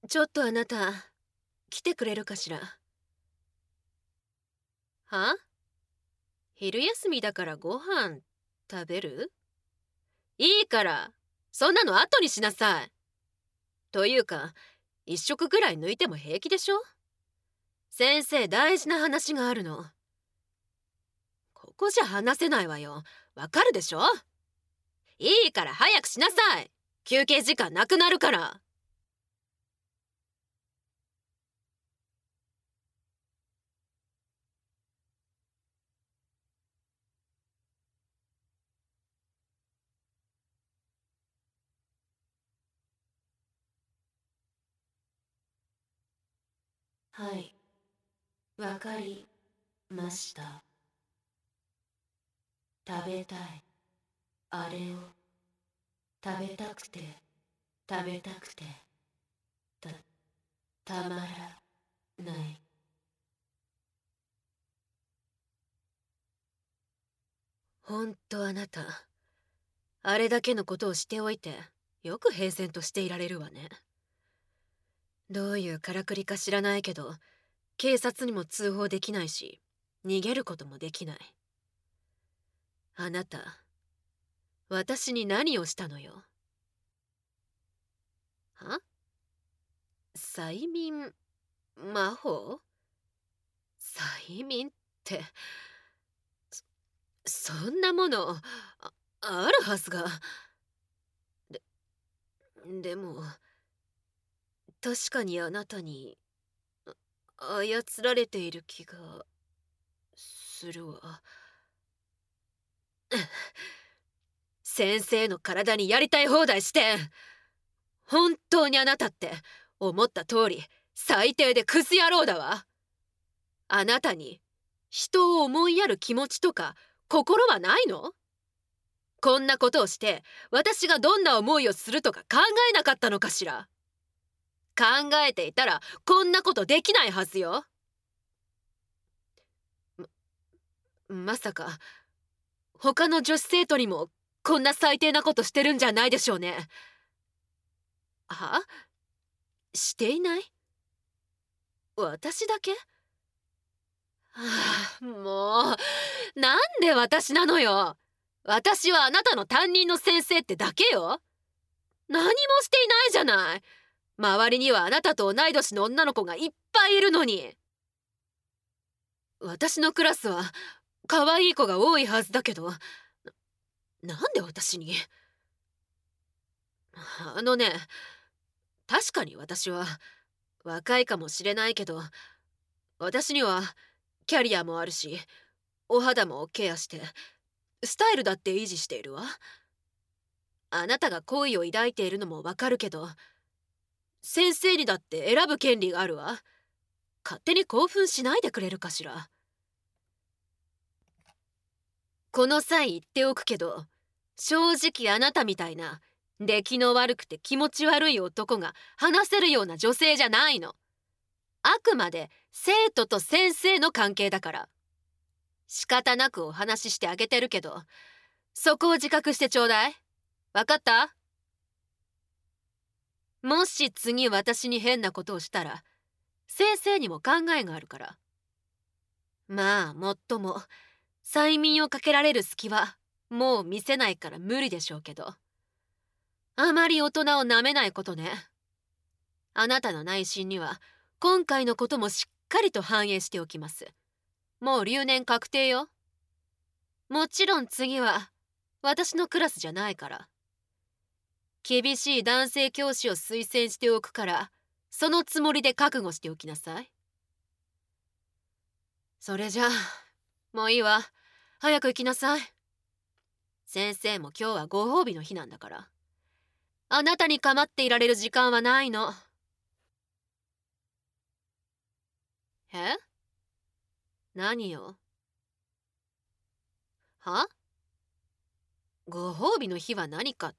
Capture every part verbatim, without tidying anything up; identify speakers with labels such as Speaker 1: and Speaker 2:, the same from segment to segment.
Speaker 1: ちょっとあなた、来てくれるかしら。は？昼休みだからご飯食べる？いいから、そんなの後にしなさい。というか、一食ぐらい抜いても平気でしょ？先生、大事な話があるの。ここじゃ話せないわよ。わかるでしょ？いいから早くしなさい。休憩時間なくなるから。
Speaker 2: はい、わかりました。食べたい。あれを食べたくて食べたくてたたまらない。
Speaker 1: ほんとあなた、あれだけのことをしておいて、よく平然としていられるわね。どういうからくりか知らないけど、警察にも通報できないし、逃げることもできない。あなた、私に何をしたのよ。は？催眠魔法？催眠って、そそんなもの、あ、あるはずが。で、でも、確かにあなたに、あ操られている気がするわ。先生の体にやりたい放題して、本当にあなたって思った通り最低でクズ野郎だわ。あなたに人を思いやる気持ちとか心はないの？こんなことをして私がどんな思いをするとか考えなかったのかしら。考えていたらこんなことできないはずよ。ま、まさか他の女子生徒にもこんな最低なことしてるんじゃないでしょうね。は？していない？私だけ？はあ、もう、なんで私なのよ。私はあなたの担任の先生ってだけよ。何もしていないじゃない。周りにはあなたと同い年の女の子がいっぱいいるのに。私のクラスは可愛い子が多いはずだけど、な、なんで私に？あのね、確かに私は若いかもしれないけど、私にはキャリアもあるし、お肌もケアしてスタイルだって維持しているわ。あなたが好意を抱いているのもわかるけど、先生にだって選ぶ権利があるわ。勝手に興奮しないでくれるかしら。この際言っておくけど、正直あなたみたいな出来の悪くて気持ち悪い男が話せるような女性じゃないの。あくまで生徒と先生の関係だから。仕方なくお話ししてあげてるけど、そこを自覚してちょうだい。わかった？もし次私に変なことをしたら、先生にも考えがあるから。まあもっとも催眠をかけられる隙はもう見せないから無理でしょうけど、あまり大人を舐めないことね。あなたの内心には今回のこともしっかりと反映しておきます。もう留年確定よ。もちろん次は私のクラスじゃないから。厳しい男性教師を推薦しておくから、そのつもりで覚悟しておきなさい。それじゃあもういいわ。早く行きなさい。先生も今日はご褒美の日なんだから。あなたに構っていられる時間はないの。え？何よ。は？ご褒美の日は何かって。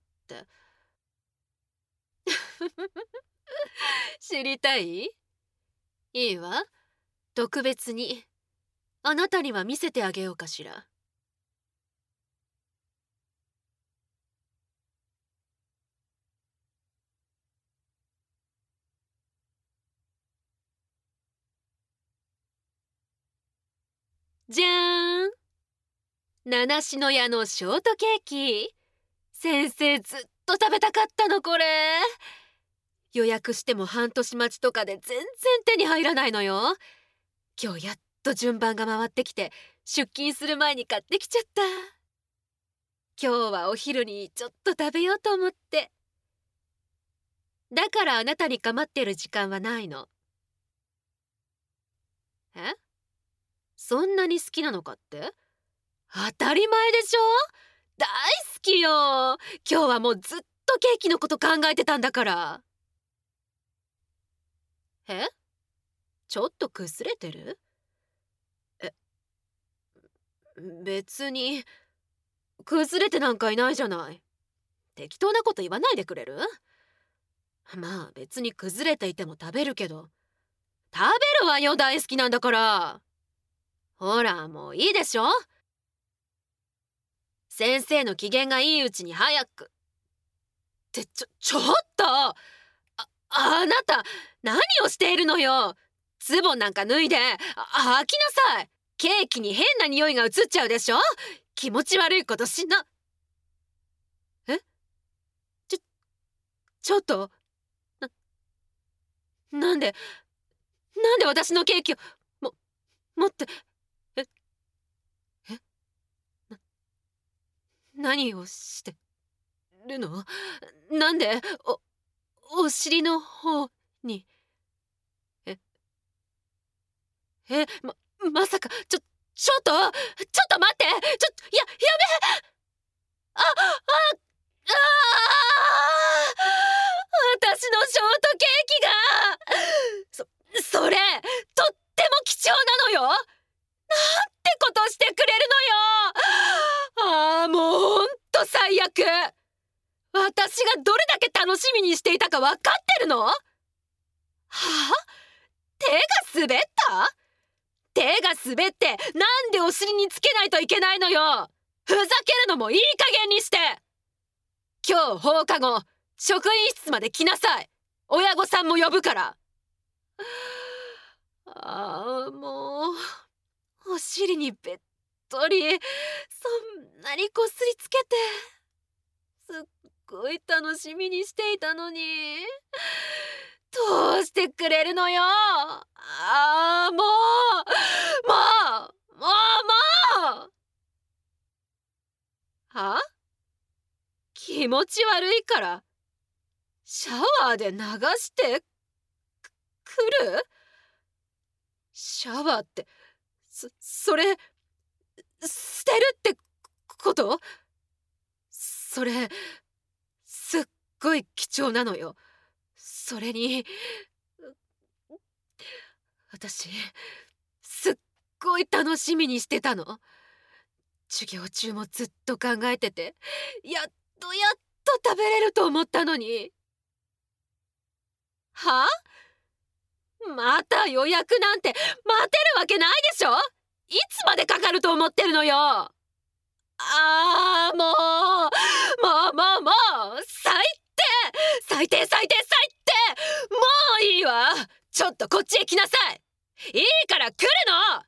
Speaker 1: 知りたい？いいわ。特別にあなたには見せてあげようかしら。 じゃーん、七種の矢のショートケーキ。先生ずっと食べたかったのこれ。予約しても半年待ちとかで全然手に入らないのよ。今日やっと順番が回ってきて出勤する前に買ってきちゃった。今日はお昼にちょっと食べようと思って。だからあなたに構ってる時間はないの。え？そんなに好きなのかって？当たり前でしょ。大好きよ。今日はもうずっとケーキのこと考えてたんだから。え？ちょっとくすれてる？え、別に崩れてなんかいないじゃない。適当なこと言わないでくれる？まあ別に崩れていても食べるけど。食べるわよ、大好きなんだから。ほらもういいでしょ。先生の機嫌がいいうちに早く。ってちょちょっと、ああなた何をしているのよ。ズボンなんか脱いであ飽きなさい。ケーキに変な匂いが移っちゃうでしょ。気持ち悪いことしな。えちょちょっとななんでなんで私のケーキをも持ってええな何をしてるの？なんでおお尻の方にええままさかちょちょっとちょっと待ってちょややめあああ私のショートケーキがそそれとっても貴重なのよ。なんてことしてくれるのよ。ああもうほんと最悪。私がどれだけ楽しみにしていたか分かってるの？はあ？手が滑った？手が滑ってなんでお尻につけないといけないのよ。ふざけるのもいい加減にして。今日放課後職員室まで来なさい。親御さんも呼ぶから。ああもうお尻にべっとりそんなにこすりつけてすっごい楽しみにしていたのにどうしてくれるのよ。ああもうもうもうもうは？気持ち悪いからシャワーで流してくる？シャワーってそそれ捨てるってこと？それすっごい貴重なのよ。それに私すっごい楽しみにしてたの。授業中もずっと考えててやっとやっと食べれると思ったのに。は？また予約なんて待てるわけないでしょ。いつまでかかると思ってるのよ。あーもうもうもうもう最低最低最低最低。もういいわ。ちょっとこっちへ来なさい。いいから来るの。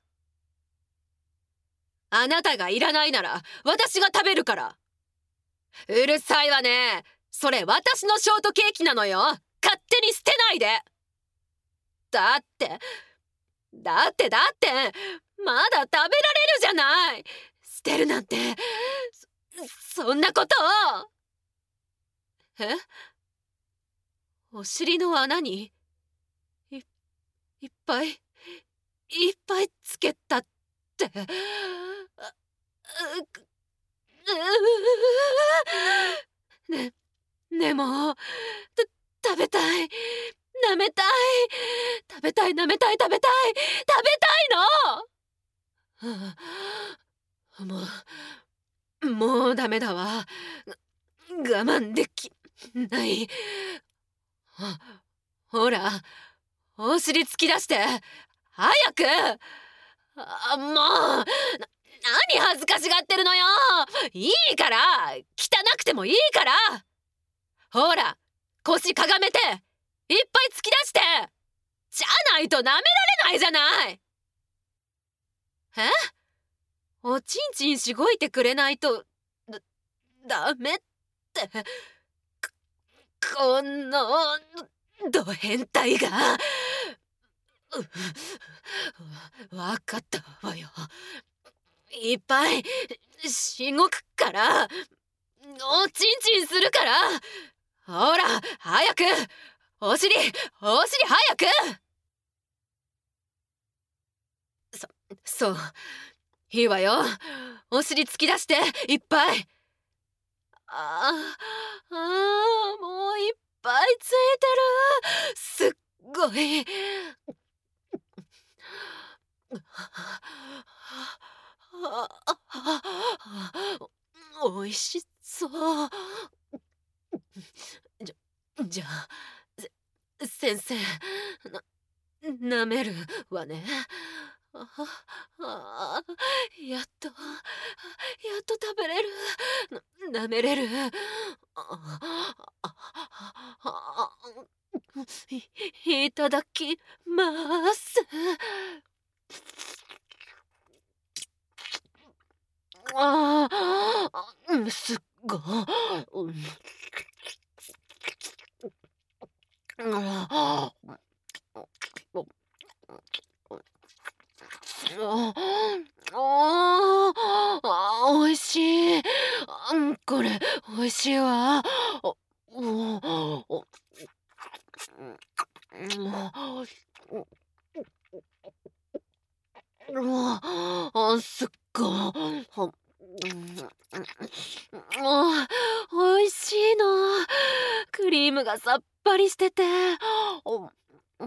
Speaker 1: あなたがいらないなら私が食べるから。うるさいわね。それ私のショートケーキなのよ。勝手に捨てないで。だってだってだってまだ食べられるじゃない。捨てるなんて そ, そんなことを。え？お尻の穴に い, いっぱいいっぱいつけたってううねでも食べたい舐めたい食べたい舐めたい食べたい食べたいの、はあ、もうもうダメだわ。我慢できない。あほらお尻突き出して早く。あもうな何恥ずかしがってるのよ。いいから汚くてもいいから。ほら腰かがめていっぱい突き出して。じゃないと舐められないじゃない。え？ おちんちんしごいてくれないとだダメって。ここのド変態が。うわかったわよ。いっぱいしごくからおちんちんするから。ほら早くお尻お尻早く。そそういいわよ。お尻突き出していっぱい。あーあーもういっぱいついてる。すっごい。おいしそう。じゃじゃあせ先生な、舐めるわね。ああやっとやっと食べれる。な、舐めれる。あああい、いただきます。ああ、うん、すっごい。うんあああ、おいしい。うん、これおいしいわ。おおおあ、すっごい。あ、おいしいの。クリームがさっぱりしてて。おうん、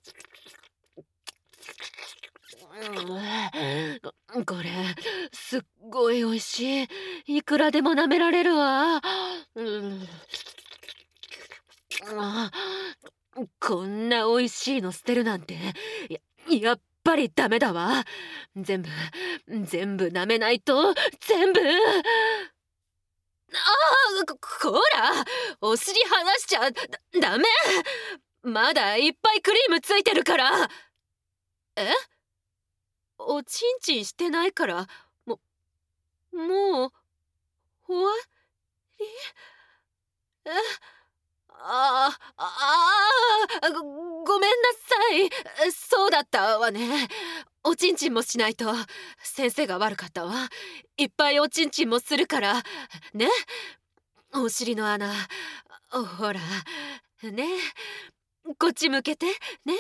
Speaker 1: これすっごいおいしい。いくらでも舐められるわ。うん、あこんなおいしいの捨てるなんてや、やっぱりダメだわ。全部全部舐めないと。全部。ああ、こ、こらお尻離しちゃだ、ダメ。まだいっぱいクリームついてるから。えおちんちんしてないからももう終わり。えあああご、ごめんなさい。そうだったわね。おちんちんもしないと。先生が悪かったわ。いっぱいおちんちんもするからね。お尻の穴ほらね、こっち向けてね。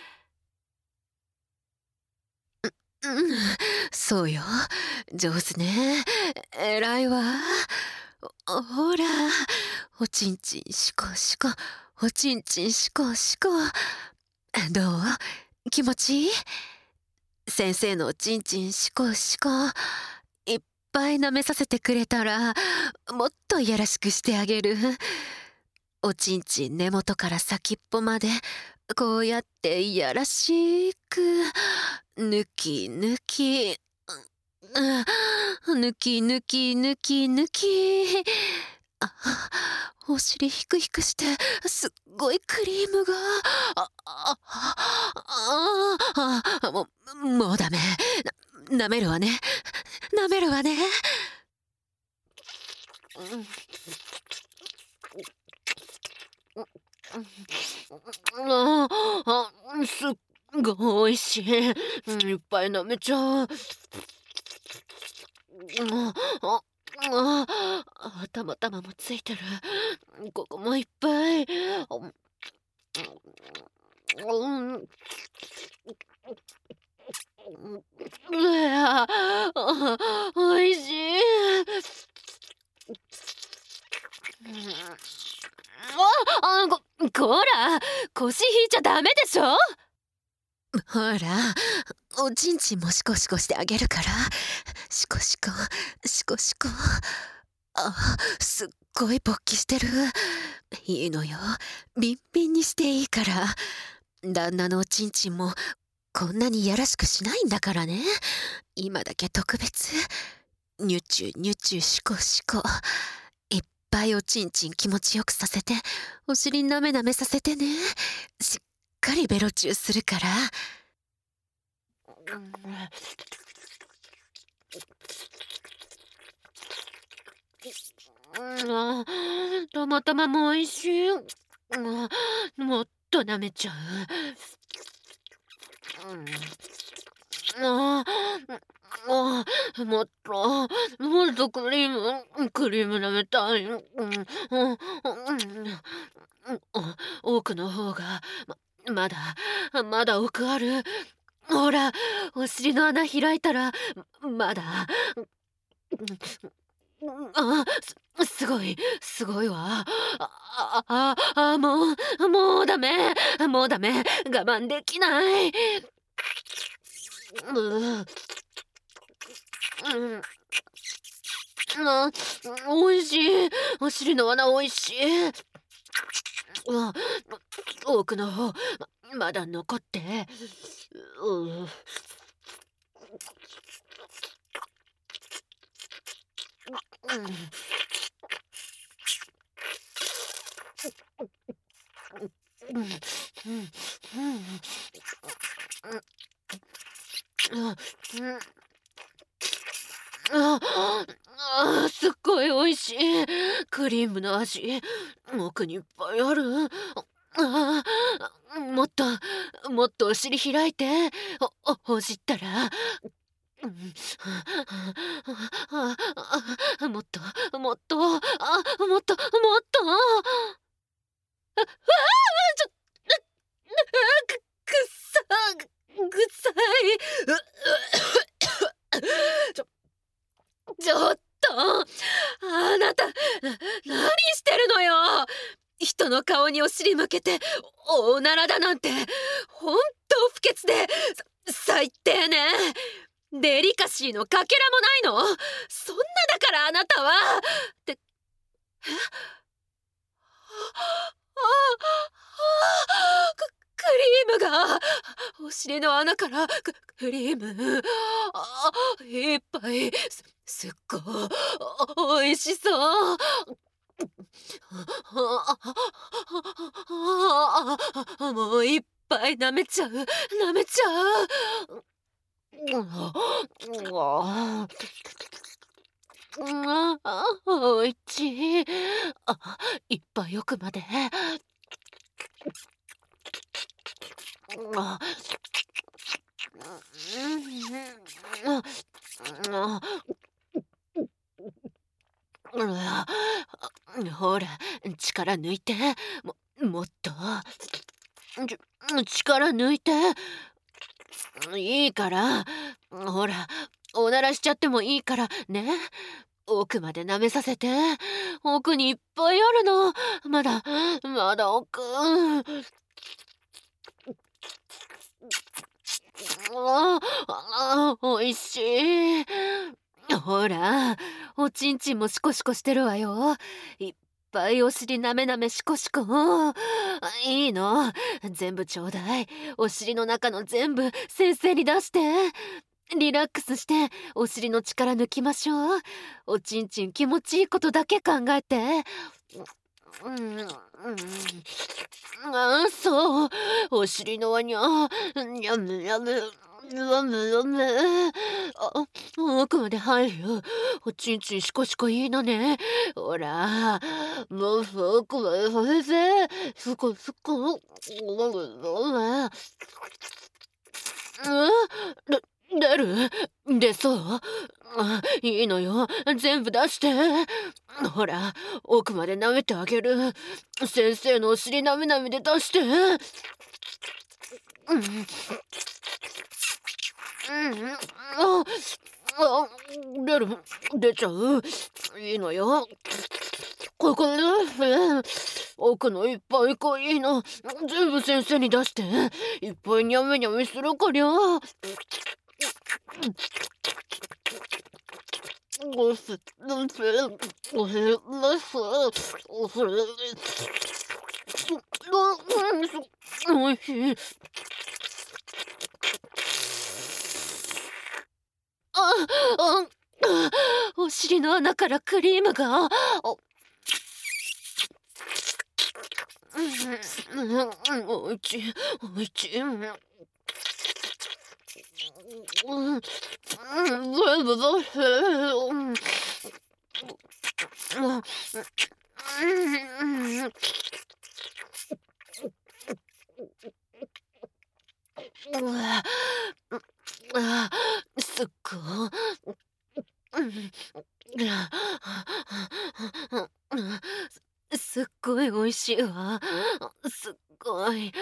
Speaker 1: うん、そうよ。上手ね。偉いわ。おほら、おちんちんしこしこ、おちんちんしこしこ。どう？気持ちいい？先生のおちんちんしこしこ。いっぱい舐めさせてくれたら、もっといやらしくしてあげる。おちんちん根元から先っぽまでこうやっていやらしくぬきぬき、うん、ぬきぬきぬきぬき。あお尻ひくひくしてすっごいクリームが。ああああもうもうダメ。な、舐めるわね。舐めるわね。うんああ、すっごいおいしい。いっぱい舐めちゃう。あああ頭玉もついてる。ここもいっぱい。うんうわおいしい。ああここら腰引いちゃダメでしょ。ほらおちんちんもシコシコしてあげるから。シコシコシコシコ。あすっごい勃起してる。いいのよ、ビンビンにしていいから。旦那のおちんちんもこんなにやらしくしないんだからね。今だけ特別。ニュチュニュチュシコシコ。いっぱいおちんちん気持ちよくさせてお尻なめなめさせてね。しっかりベロチューするから。 あたまたまも美味しい。うんもっと舐めちゃう。うんあああもっともっとクリームクリーム舐めたい。うんうんうんうん奥の方がままだまだ奥ある。ほらお尻の穴開いたらまだ。あすすごいすごいわ。ああああもうもうダメもうダメ我慢できない。うんうんあ美味しい。お尻の穴美味しい。あ奥の方ままだ残って。うんうんうんうんうんああすっごい美味しい。クリームの味奥にいっぱいある。ああもっともっとお尻開いておおほじったら。うんああもっともっとあもっともっとあちょくくっさぐさい。ちょちょっとあなたな何してるのよ。人の顔にお尻向けておおならだなんてほんと不潔でさ最低ね。デリカシーのかけらもないの。そんなだからあなたはってえああククリームがお尻の穴からククリームあいっぱいすすっごいおいしそう。あもういっぱい舐めちゃう舐めちゃう。うわあおいちい。あいっぱい奥まで。あほら力抜いてももっとちょ力抜いていいからほらおならしちゃってもいいからね。奥まで舐めさせて。奥にいっぱいあるの。まだまだ奥。ああおいしい。ほらおちんちんもシコシコしてるわよ。いっぱいお尻なめなめシコシコ。いいの全部ちょうだい。お尻の中の全部先生に出して。リラックスしてお尻の力抜きましょう。おちんちん気持ちいいことだけ考えて。うんうん、あそうお尻の輪にゃにゃむにゃむむむむあ奥まで入るよ。おちんちんシコシコいいのね。ほらもうそこまでさせてすこすこうんで出る出そうあいいのよ全部出して。ほら奥まで舐めてあげる。先生のお尻なめなめで出して。うんうんああ出る出ちゃういいのよ。ここで奥のいっぱいかいいの全部先生に出していっぱいにゃめにゃめするかりゃ。おすおすおすおすおいしい。ああお尻の穴からクリームが。おいちいおいちい。うんあ、すっごいすっごい美味しいわ。すっごい。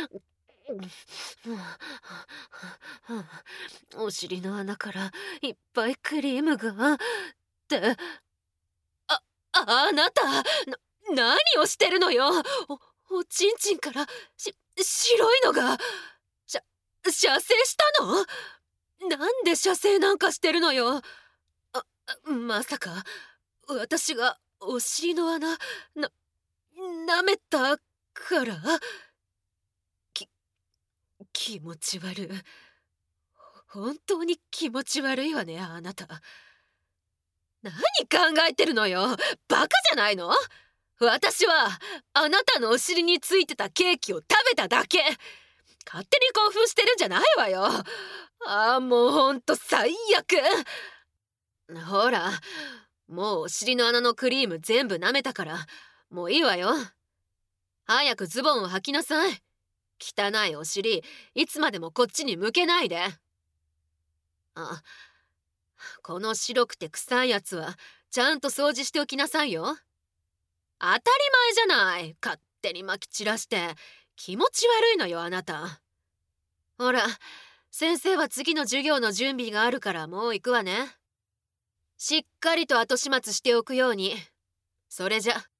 Speaker 1: お尻の穴からいっぱいクリームが。ってああなたな何をしてるのよ。おおちんちんからし白いのがしゃ射精したの。なんで射精なんかしてるのよ。あまさか私がお尻の穴な舐めたからき気持ち悪い。本当に気持ち悪いわねあなた。何考えてるのよ。バカじゃないの。私はあなたのお尻についてたケーキを食べただけ。勝手に興奮してるんじゃないわよ。ああもうほんと最悪。ほらもうお尻の穴のクリーム全部舐めたからもういいわよ。早くズボンを履きなさい。汚いお尻いつまでもこっちに向けないで。あ、この白くて臭いやつはちゃんと掃除しておきなさいよ。当たり前じゃない。勝手に撒き散らして気持ち悪いのよあなた。ほら先生は次の授業の準備があるからもう行くわね。しっかりと後始末しておくように。それじゃ。